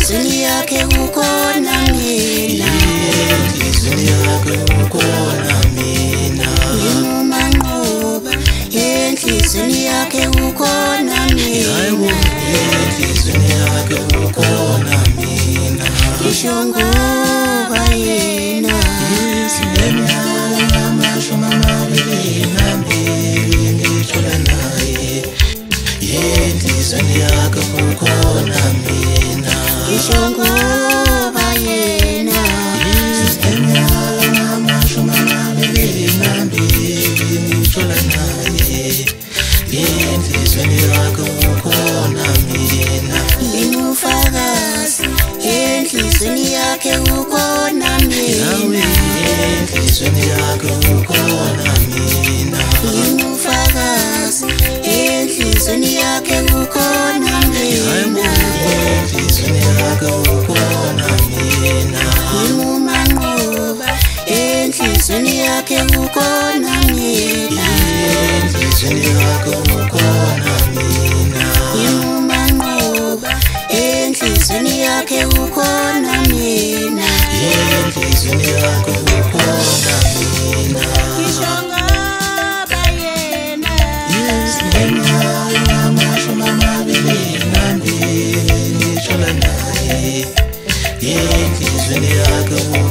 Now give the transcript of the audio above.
enhlizweni yakhe ukhona mina, enhlizweni yakhe ukhona mina. ngimumanqoba enhlizweni yakhe ukhona mina, enhlizweni yakhe ukhona mina. ngisho ngoba yena izineminyaka amashumi amabili nambili ngithola naye, enhlizweni yakhe ukhona mina. ngisho ngoba yena izineminyaka amashumi amabili nambili ngithola naye, enhlizweni yakhe ukhona mina. ngingufakazi enhlizweni yakhe ukhona mina, enhlizweni yakhe ukhona mina. ngingufakazi enhlizweni yakhe ukhona mina, enhlizweni yakhe ukhona mina. ngimumanqoba enhlizweni yakhe ukhona mina, enhlizweni yakhe ukhona mina. ngimumanqoba enhlizweni yakhe ukhona mina, enhlizweni yakhe ukhona mina. ngisho ngoba yena izineminyaka amashumi amabili nambili ngithola naye, enhlizweni yakhe